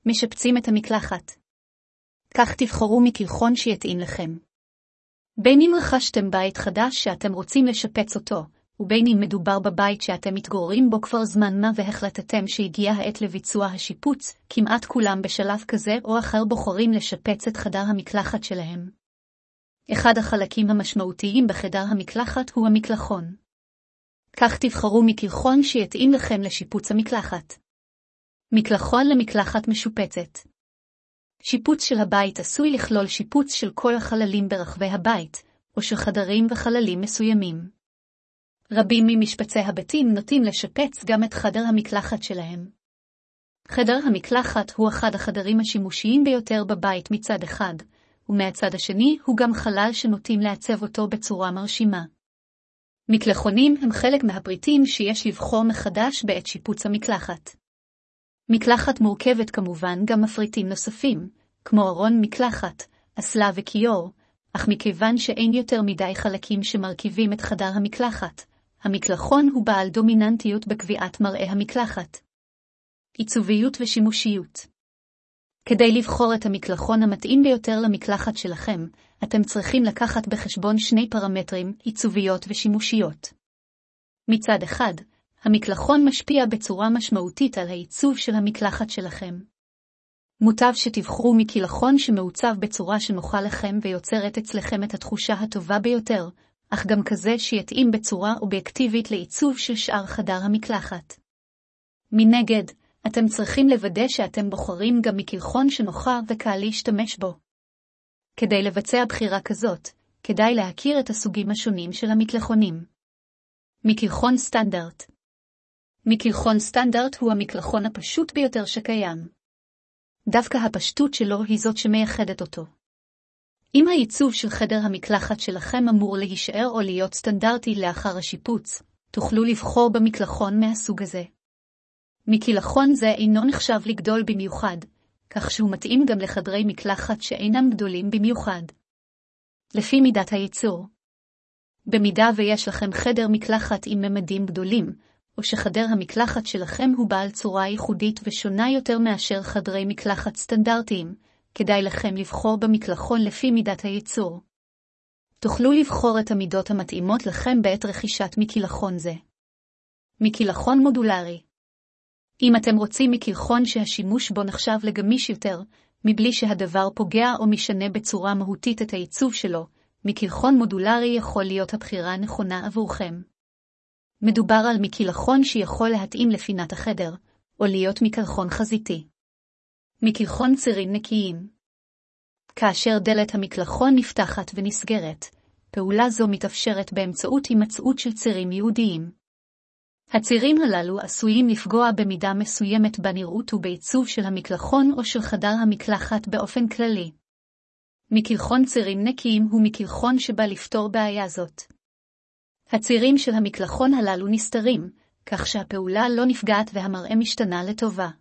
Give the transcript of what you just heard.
משפצים את המקלחת. כך תבחרו מקלחון שיתאים לכם. בין אם רכשתם בית חדש שאתם רוצים לשפץ אותו, ובין אם מדובר בבית שאתם מתגוררים בו כבר זמן מה והחלטתם שהגיעה העת לביצוע השיפוץ, כמעט כולם בשלב כזה או אחר בוחרים לשפץ את חדר המקלחת שלהם. אחד החלקים המשמעותיים בחדר המקלחת הוא המקלחון. כך תבחרו מקלחון שיתאים לכם לשיפוץ המקלחת. מקלחון למקלחת משופצת. שיפוץ של הבית עשוי לכלול שיפוץ של כל החללים ברחבי הבית, או של חדרים וחללים מסוימים. רבים ממשפצי הבתים נוטים לשפץ גם את חדר המקלחת שלהם. חדר המקלחת הוא אחד החדרים השימושיים ביותר בבית מצד אחד, ומהצד השני הוא גם חלל שנוטים לעצב אותו בצורה מרשימה. מקלחונים הם חלק מהפריטים שיש לבחור מחדש בעת שיפוץ המקלחת. מקלחת מורכבת כמובן גם מפריטים נוספים, כמו ארון מקלחת, אסלה וכיור, אך מכיוון שאין יותר מדי חלקים שמרכיבים את חדר המקלחת, המקלחון הוא בעל דומיננטיות בקביעת מראה המקלחת. עיצוביות ושימושיות. כדי לבחור את המקלחון המתאים ביותר למקלחת שלכם, אתם צריכים לקחת בחשבון שני פרמטרים, עיצוביות ושימושיות. מצד אחד, המקלחון משפיע בצורה משמעותית על העיצוב של המקלחת שלכם. מוטב שתבחרו מקלחון שמעוצב בצורה שנוחה לכם ויוצרת אצלכם את התחושה הטובה ביותר, אך גם כזה שיתאים בצורה אובייקטיבית לעיצוב של שאר חדר המקלחת. מנגד, אתם צריכים לוודא שאתם בוחרים גם מקלחון שנוחה וקל להשתמש בו. כדי לבצע בחירה כזאת, כדאי להכיר את הסוגים השונים של המקלחונים. מקלחון סטנדרט. מקלחון סטנדרט הוא המקלחון הפשוט ביותר שקיים. דווקא הפשטות שלו היא זאת שמייחדת אותו. אם העיצוב של חדר המקלחת שלכם אמור להישאר או להיות סטנדרטי לאחר השיפוץ, תוכלו לבחור במקלחון מהסוג הזה. מקלחון זה אינו נחשב לגדול במיוחד, כך שהוא מתאים גם לחדרי מקלחת שאינם גדולים במיוחד. לפי מידת הייצור. במידה ויש לכם חדר מקלחת עם ממדים גדולים, או שחדר המקלחת שלכם הוא בעל צורה ייחודית ושונה יותר מאשר חדרי מקלחת סטנדרטיים, כדאי לכם לבחור במקלחון לפי מידת הייצור. תוכלו לבחור את המידות המתאימות לכם בעת רכישת מקלחון זה. מקלחון מודולרי. אם אתם רוצים מקלחון שהשימוש בו נחשב לגמיש יותר, מבלי שהדבר פוגע או משנה בצורה מהותית את העיצוב שלו, מקלחון מודולרי יכול להיות הבחירה הנכונה עבורכם. מדובר על מקלחון שיכול להתאים לפינת החדר, או להיות מקלחון חזיתי. מקלחון צירים נקיים. כאשר דלת המקלחון נפתחת ונסגרת, פעולה זו מתאפשרת באמצעות הימצאות של צירים ייעודיים. הצירים הללו עשויים לפגוע במידה מסוימת בנראות ובעיצוב של המקלחון או של חדר המקלחת באופן כללי. מקלחון צירים נקיים הוא מקלחון שבא לפתור בעיה זאת. הצירים של המקלחון הללו נסתרים, כך שהפעולה לא נפגעת והמראה משתנה לטובה.